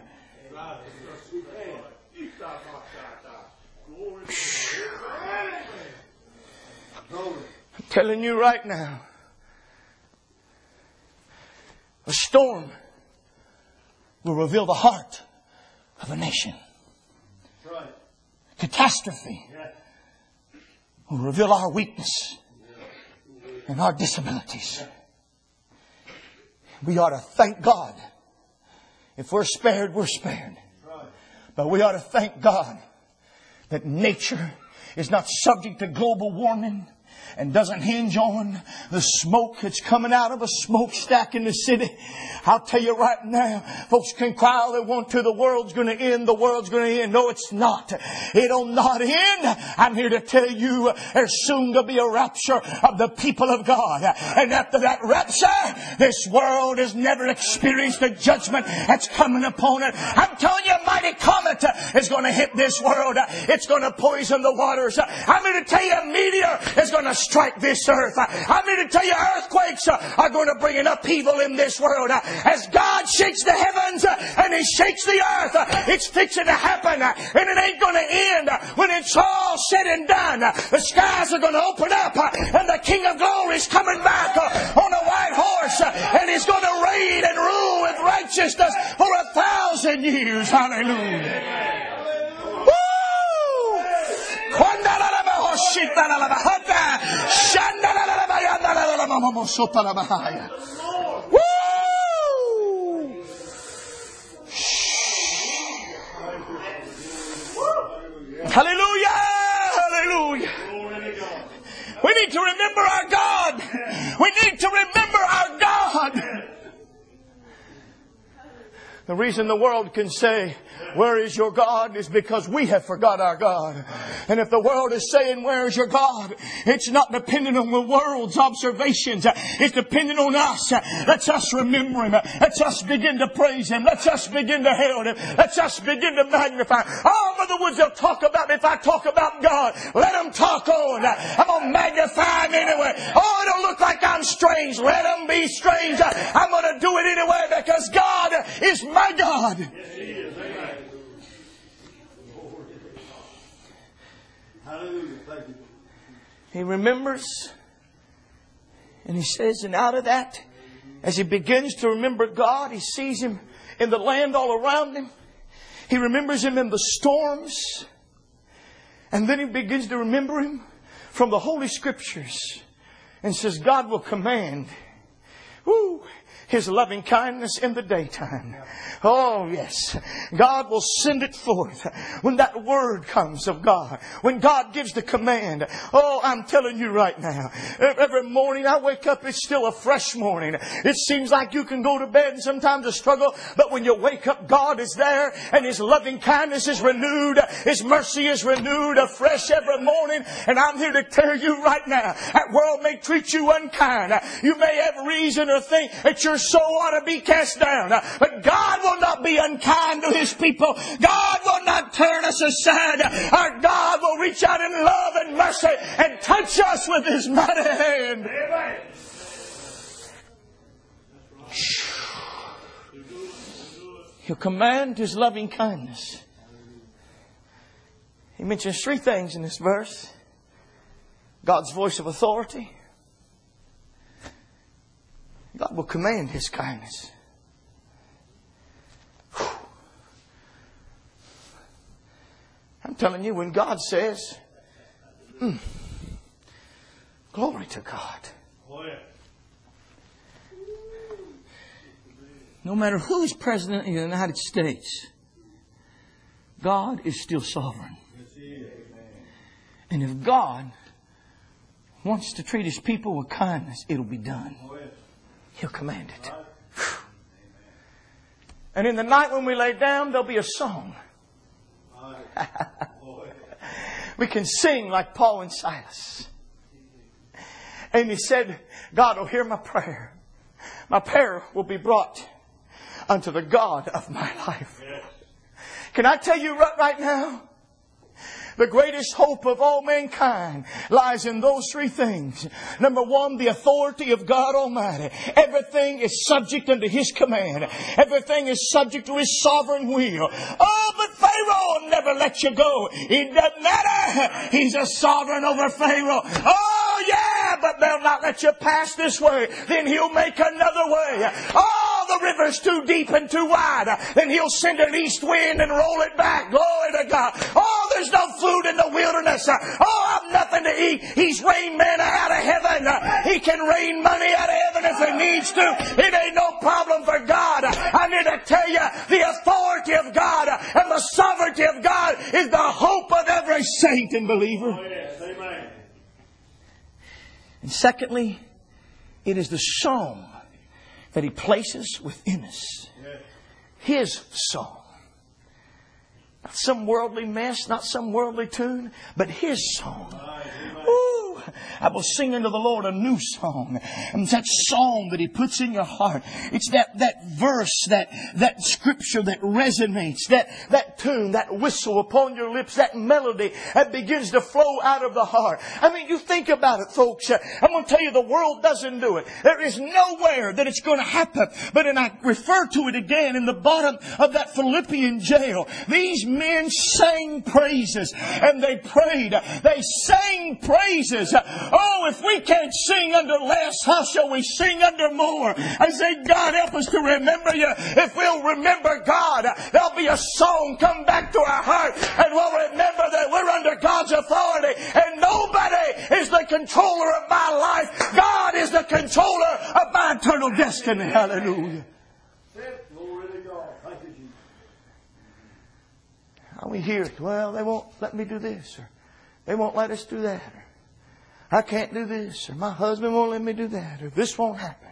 I'm telling you right now, a storm will reveal the heart of a nation. Catastrophe will reveal our weakness and our disabilities. We ought to thank God. If we're spared, we're spared. But we ought to thank God that nature is not subject to global warming and doesn't hinge on the smoke that's coming out of a smokestack in the city. I'll tell you right now, folks can cry all they want to, the world's going to end, the world's going to end. No, it's not. It'll not end. I'm here to tell you there's soon to be a rapture of the people of God. And after that rapture, this world has never experienced the judgment that's coming upon it. I'm telling you, a mighty comet is going to hit this world. It's going to poison the waters. I'm here to tell you, a meteor is going to strike this earth. I'm here to tell you, earthquakes are going to bring an upheaval in this world. As God shakes the heavens and He shakes the earth, it's fixing to happen, and it ain't going to end. When it's all said and done, the skies are going to open up, and the King of Glory is coming back on a white horse, and He's going to reign and rule with righteousness for 1,000 years. Hallelujah. Woo! Hallelujah! Hallelujah! We need to remember our God. We need to remember our God. The reason the world can say, "Where is your God?" is because we have forgot our God. And if the world is saying, "Where is your God?" it's not dependent on the world's observations. It's dependent on us. Let's us remember Him. Let's us begin to praise Him. Let's us begin to hail Him. Let's us begin to magnify Him. Oh, Brother Woods, they'll talk about me. If I talk about God, let them talk on. I'm going to magnify Him anyway. Oh, it'll look like I'm strange. Let them be strange. I'm going to do it anyway because God is my God. Yes, He is. Hallelujah. Thank you. He remembers, and he says, and out of that, as he begins to remember God, he sees Him in the land all around him. He remembers Him in the storms. And then he begins to remember Him from the Holy Scriptures. And says, God will command His loving kindness in the daytime. Oh, yes. God will send it forth when that word comes of God. When God gives the command. Oh, I'm telling you right now. Every morning I wake up, it's still a fresh morning. It seems like you can go to bed and sometimes a struggle. But when you wake up, God is there and His loving kindness is renewed. His mercy is renewed afresh every morning. And I'm here to tell you right now, that world may treat you unkind. You may have reason to think that your soul ought to be cast down. But God will not be unkind to His people. God will not turn us aside. Our God will reach out in love and mercy and touch us with His mighty hand. Amen. He'll command His loving kindness. He mentions 3 things in this verse. God's voice of authority. God will command His kindness. I'm telling you, when God says, glory to God. No matter who's president of the United States, God is still sovereign. And if God wants to treat His people with kindness, it'll be done. He'll command it. And in the night when we lay down, there'll be a song. We can sing like Paul and Silas. And he said, God will hear my prayer. My prayer will be brought unto the God of my life. Can I tell you right now? The greatest hope of all mankind lies in those three things. Number one, the authority of God Almighty. Everything is subject unto His command. Everything is subject to His sovereign will. Oh, but Pharaoh will never let you go. It doesn't matter. He's a sovereign over Pharaoh. Oh, yeah, but they'll not let you pass this way. Then He'll make another way. Oh, the river's too deep and too wide. Then He'll send an east wind and roll it back. Glory to God. Oh, there's no food in the wilderness. Oh, I've nothing to eat. He's rained manna out of heaven. He can rain money out of heaven if He needs to. It ain't no problem for God. I'm here to tell you, the authority of God and the sovereignty of God is the hope of every saint and believer. Oh, yes. Amen. And secondly, it is the song that He places within us. His song. Not some worldly mess, not some worldly tune, but His song. Ooh, I will sing unto the Lord a new song. And it's that song that He puts in your heart. It's that verse, that scripture that resonates, that tune, that whistle upon your lips, that melody that begins to flow out of the heart. I mean, you think about it, folks. I'm going to tell you, the world doesn't do it. There is nowhere that it's going to happen. But and I refer to it again in the bottom of that Philippian jail. These men sang praises and they prayed. They sang praises. Oh, if we can't sing under less, how shall we sing under more? I say, God, help us to remember You. If we'll remember God, there'll be a song come back to our heart, and we'll remember that we're under God's authority, and nobody is the controller of my life. God is the controller of my eternal destiny. Hallelujah. We hear, well, they won't let me do this, or they won't let us do that, or I can't do this, or my husband won't let me do that, or this won't happen.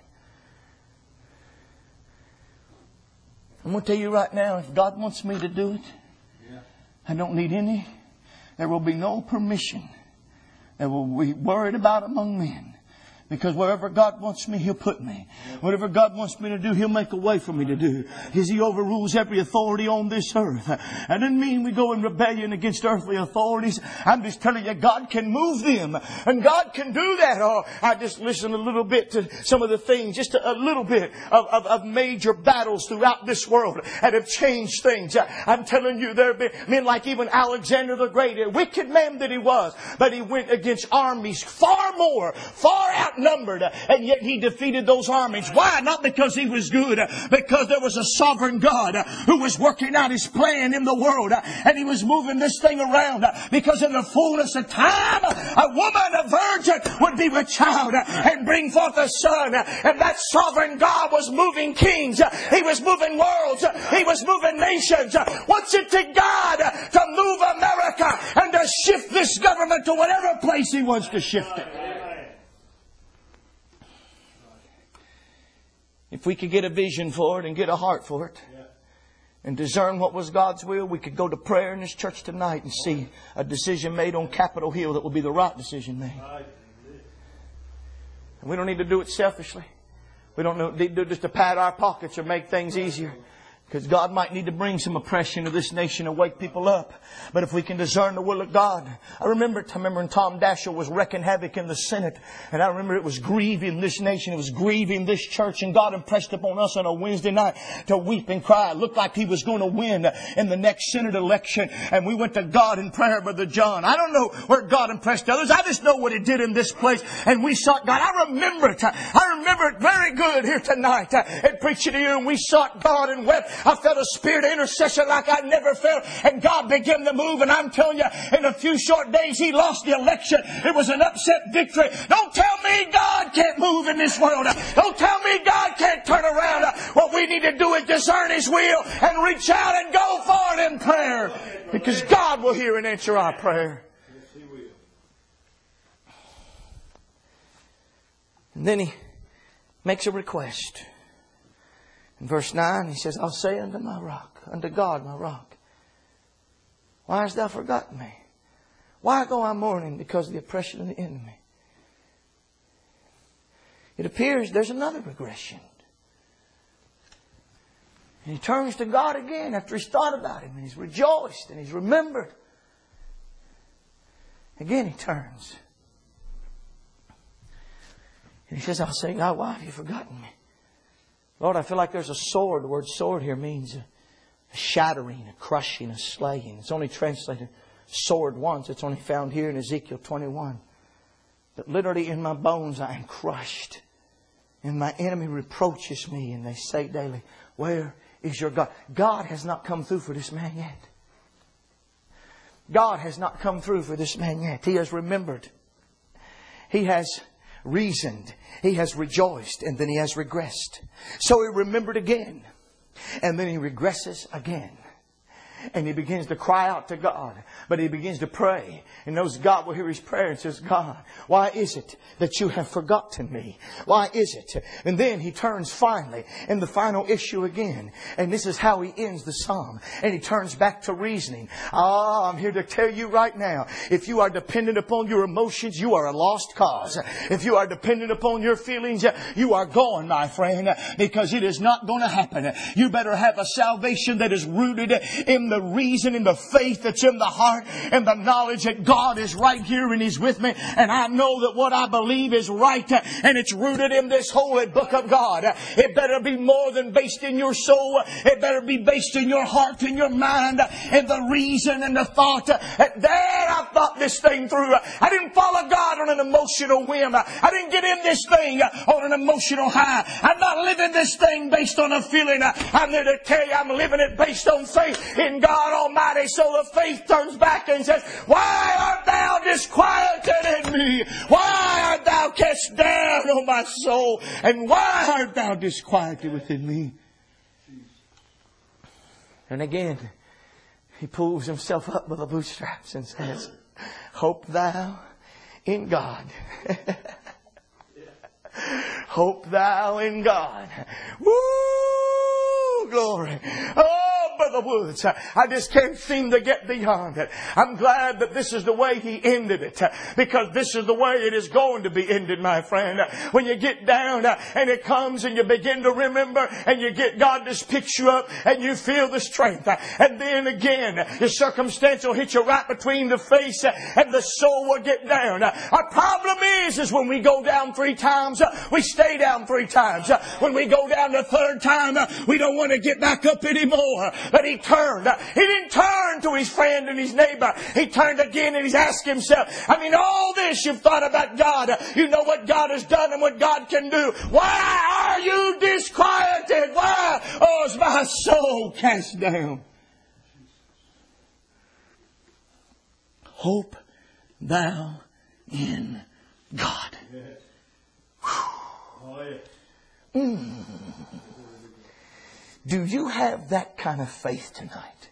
I'm going to tell you right now, if God wants me to do it, I don't need any. There will be no permission that will be worried about among men. Because wherever God wants me, He'll put me. Whatever God wants me to do, He'll make a way for me to do. Because He overrules every authority on this earth. I didn't mean we go in rebellion against earthly authorities. I'm just telling you, God can move them. And God can do that. Oh, I just listened a little bit to some of the things, just a little bit of major battles throughout this world that have changed things. I'm telling you, there have been men like even Alexander the Great, a wicked man that he was, but he went against armies far outnumbered, and yet he defeated those armies. Why? Not because he was good, because there was a sovereign God who was working out His plan in the world, and He was moving this thing around, because in the fullness of time, a woman, a virgin, would be with child and bring forth a son, and that sovereign God was moving kings, He was moving worlds, He was moving nations. What's it to God to move America and to shift this government to whatever place He wants to shift it? If we could get a vision for it and get a heart for it and discern what was God's will, we could go to prayer in this church tonight and see a decision made on Capitol Hill that will be the right decision made. And we don't need to do it selfishly. We don't need to do it just to pad our pockets or make things easier. Because God might need to bring some oppression to this nation and wake people up. But if we can discern the will of God. I remember when Tom Daschle was wreaking havoc in the Senate. And I remember it was grieving this nation. It was grieving this church. And God impressed upon us on a Wednesday night to weep and cry. It looked like he was going to win in the next Senate election. And we went to God in prayer, Brother John. I don't know where God impressed others. I just know what He did in this place. And we sought God. I remember it. I remember it very good here tonight at preaching to you. And we sought God and wept. I felt a spirit of intercession like I never felt. And God began to move. And I'm telling you, in a few short days, He lost the election. It was an upset victory. Don't tell me God can't move in this world. Don't tell me God can't turn around. What we need to do is discern His will and reach out and go forward in prayer. Because God will hear and answer our prayer. And then he makes a request. In verse 9, he says, I'll say unto my rock, unto God my rock, why hast thou forgotten me? Why go I mourning because of the oppression of the enemy? It appears there's another regression. And he turns to God again after he's thought about Him and he's rejoiced and he's remembered. Again he turns. And he says, I'll say, God, why have you forgotten me? Lord, I feel like there's a sword. The word sword here means a shattering, a crushing, a slaying. It's only translated sword once. It's only found here in Ezekiel 21. But literally in my bones I am crushed. And my enemy reproaches me and they say daily, where is your God? God has not come through for this man yet. God has not come through for this man yet. He has remembered. He has reasoned. He has rejoiced. And then he has regressed. So he remembered again. And then he regresses again. And he begins to cry out to God. But he begins to pray. And knows God will hear his prayer and says, God, why is it that you have forgotten me? Why is it? And then he turns finally in the final issue again. And this is how he ends the psalm. And he turns back to reasoning. I'm here to tell you right now. If you are dependent upon your emotions, you are a lost cause. If you are dependent upon your feelings, you are going, my friend. Because it is not going to happen. You better have a salvation that is rooted in the reason, in the faith that's in the heart, and the knowledge that God is right here and He's with me. And I know that what I believe is right, and it's rooted in this holy book of God. It better be more than based in your soul. It better be based in your heart and your mind, and the reason and the thought. There I thought this thing through. I didn't follow God on an emotional whim. I didn't get in this thing on an emotional high. I'm not living this thing based on a feeling. I'm here to tell you I'm living it based on faith in God Almighty. So the faith turns back and says, why art thou disquieted in me? Why art thou cast down, O my soul? And why art thou disquieted within me? And again, he pulls himself up by the bootstraps and says, hope thou in God. Hope thou in God. Woo! Glory. Oh, Brother Woods, I just can't seem to get beyond it. I'm glad that this is the way he ended it, because this is the way it is going to be ended, my friend. When you get down and it comes and you begin to remember and you get God to pick you up and you feel the strength. And then again, the circumstance will hit you right between the face and the soul will get down. Our problem is when we go down 3 times, we stay down 3 times. When we go down the 3rd time, we don't want to get back up anymore. But he turned. He didn't turn to his friend and his neighbor. He turned again and he's asked himself, all this you've thought about God. You know what God has done and what God can do. Why are you disquieted? Why is my soul cast down? Hope thou in God. Do you have that kind of faith tonight?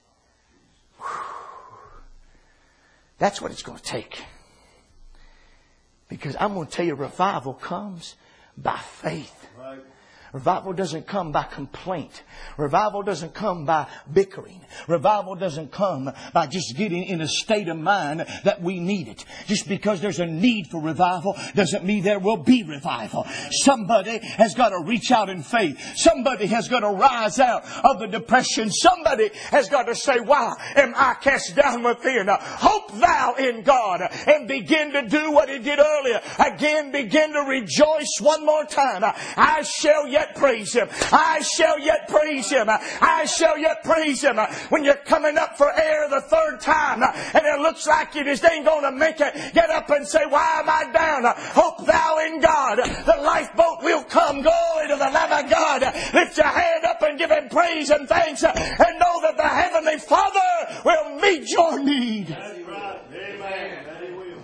That's what it's going to take. Because I'm going to tell you, revival comes by faith. Revival doesn't come by complaint. Revival doesn't come by bickering. Revival doesn't come by just getting in a state of mind that we need it. Just because there's a need for revival doesn't mean there will be revival. Somebody has got to reach out in faith. Somebody has got to rise out of the depression. Somebody has got to say, why am I cast down within? Hope thou in God and begin to do what He did earlier. Again, begin to rejoice one more time. I shall yet praise Him. I shall yet praise Him. I shall yet praise Him. When you're coming up for air the 3rd time and it looks like you just ain't going to make it, get up and say, why am I down? Hope thou in God. The lifeboat will come. Glory to the Lamb of God. Lift your hand up and give Him praise and thanks and know that the Heavenly Father will meet your need. That's right. Amen. That He will.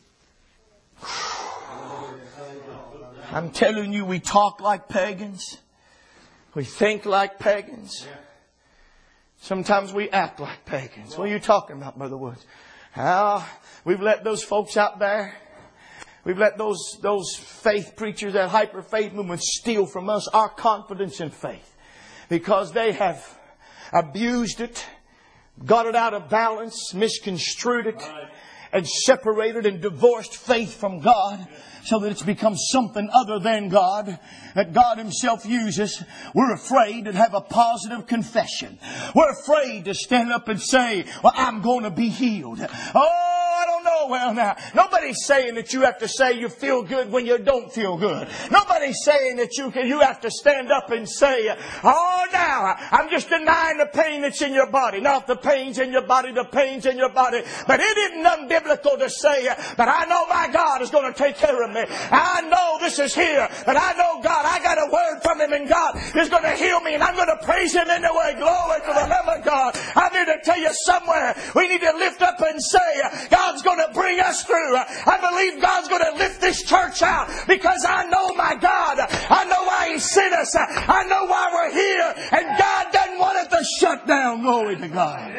I'm telling you, we talk like pagans. We think like pagans. Sometimes we act like pagans. What are you talking about, Brother Woods? We've let those folks out there. We've let those faith preachers, that hyper faith movement, steal from us our confidence in faith. Because they have abused it, got it out of balance, misconstrued it, and separated and divorced faith from God, so that it's become something other than God, that God Himself uses. We're afraid to have a positive confession. We're afraid to stand up and say, well, I'm going to be healed. Oh, I don't know. Well, now, nobody's saying that you have to say you feel good when you don't feel good. Nobody's saying that you have to stand up and say, oh, now, I'm just denying the pain that's in your body. Not the pain's in your body, the pain's in your body. But it isn't unbiblical to say, but I know my God is going to take care of me. I know this is here, but I know God, I got a word from Him, and God is going to heal me, and I'm going to praise Him anyway. Glory to the Lamb of God. I'm here to tell you somewhere we need to lift up and say, God's going to bring us through. I believe God's going to lift this church out, because I know my God. I know why He sent us. I know why we're here, and God doesn't want it to shut down. Glory to God.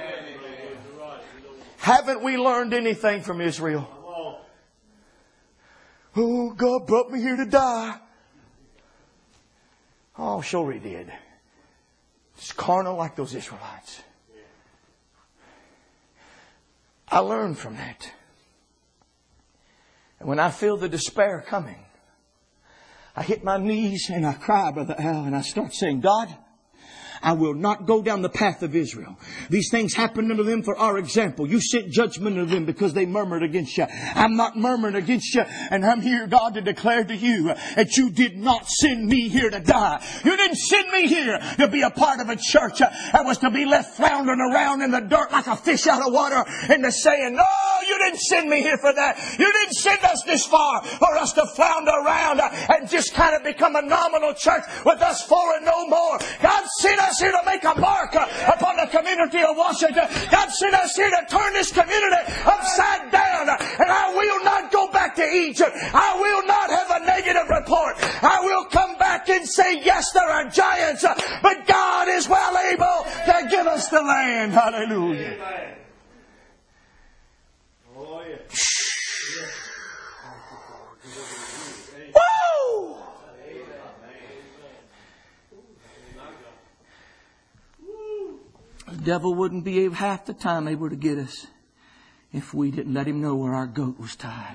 Haven't we learned anything from Israel? Oh, God brought me here to die. Oh, sure He did. It's carnal like those Israelites. I learned from that. And when I feel the despair coming, I hit my knees and I cry, Brother Al, and I start saying, God, I will not go down the path of Israel. These things happened unto them for our example. You sent judgment unto them because they murmured against you. I'm not murmuring against you. And I'm here, God, to declare to you that you did not send me here to die. You didn't send me here to be a part of a church that was to be left floundering around in the dirt like a fish out of water and to saying, no, you didn't send me here for that. You didn't send us this far for us to flounder around and just kind of become a nominal church with us four and no more. God sent us here to make a mark upon the community of Washington. God sent us here to turn this community upside down. And I will not go back to Egypt. I will not have a negative report. I will come back and say, yes, there are giants, but God is well able to give us the land. Hallelujah. Amen. Oh, yeah. Woo! The devil wouldn't be half the time able to get us if we didn't let him know where our goat was tied.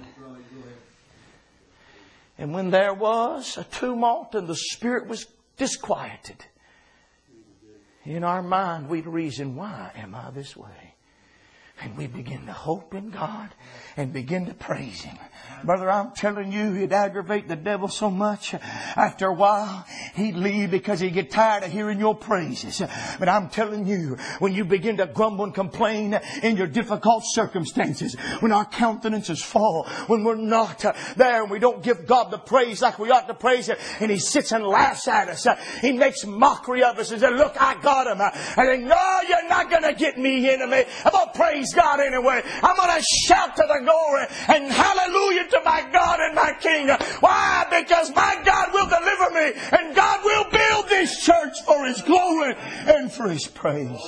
And when there was a tumult and the spirit was disquieted, in our mind we'd reason, why am I this way? And we begin to hope in God and begin to praise Him. Brother, I'm telling you, it'd aggravate the devil so much. After a while, he'd leave because he'd get tired of hearing your praises. But I'm telling you, when you begin to grumble and complain in your difficult circumstances, when our countenances fall, when we're not there and we don't give God the praise like we ought to praise Him, and He sits and laughs at us, He makes mockery of us and says, look, I got him. I think, no, you're not going to get me, enemy. I'm going to praise God anyway. I'm going to shout to the glory and hallelujah to my God and my King. Why? Because my God will deliver me, and God will build this church for His glory and for His praise.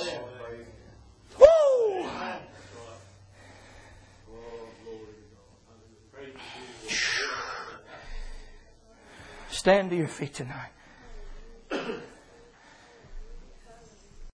Woo! Stand to your feet tonight.